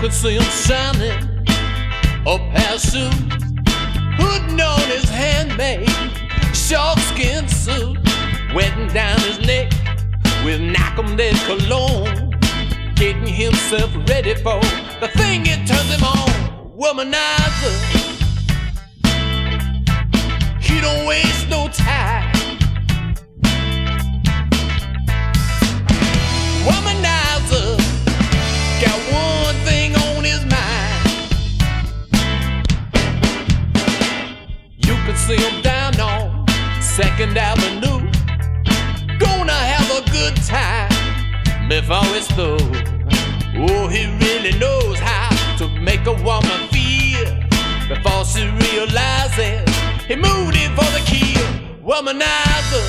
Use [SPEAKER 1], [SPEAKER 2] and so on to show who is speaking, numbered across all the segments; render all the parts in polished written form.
[SPEAKER 1] could see him shining, a pair of shoes, putting on his handmade sharkskin suit, wetting down his neck with Nakamde cologne, getting himself ready for the thing that turns him on. Womanizer, he don't waste no time. Womanizer got one thing on his mind. You can see him down on 2nd Avenue, gonna have a good time before it's through. Oh, he really knows how to make a woman feel before she realizes he moved in for the kill. Womanizer,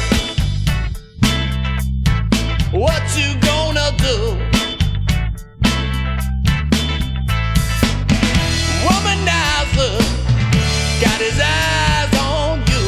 [SPEAKER 1] what you gonna do? Womanizer got his eyes on you.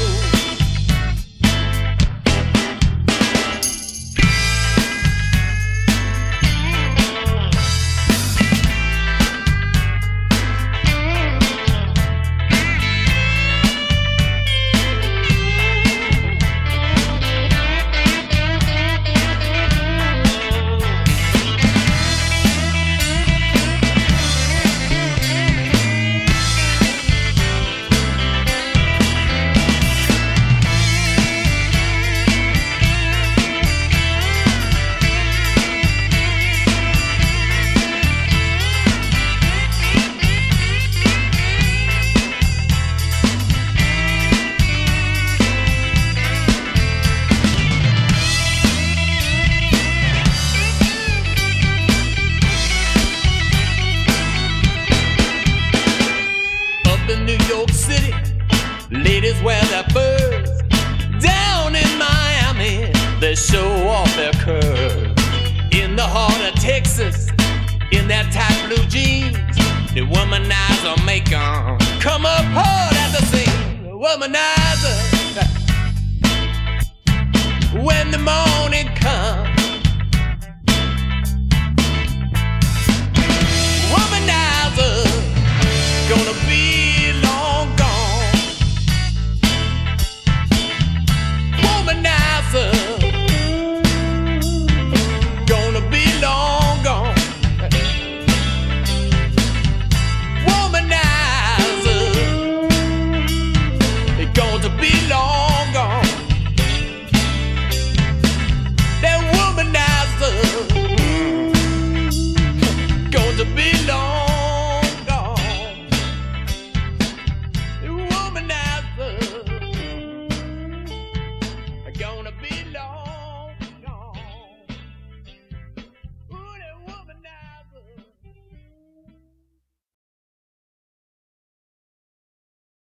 [SPEAKER 1] Ladies wear their furs. Down in Miami, they show off their curves. In the heart of Texas, in their tight blue jeans, the womanizer make 'em come up hard at the scene. Womanizer, when the morning comes,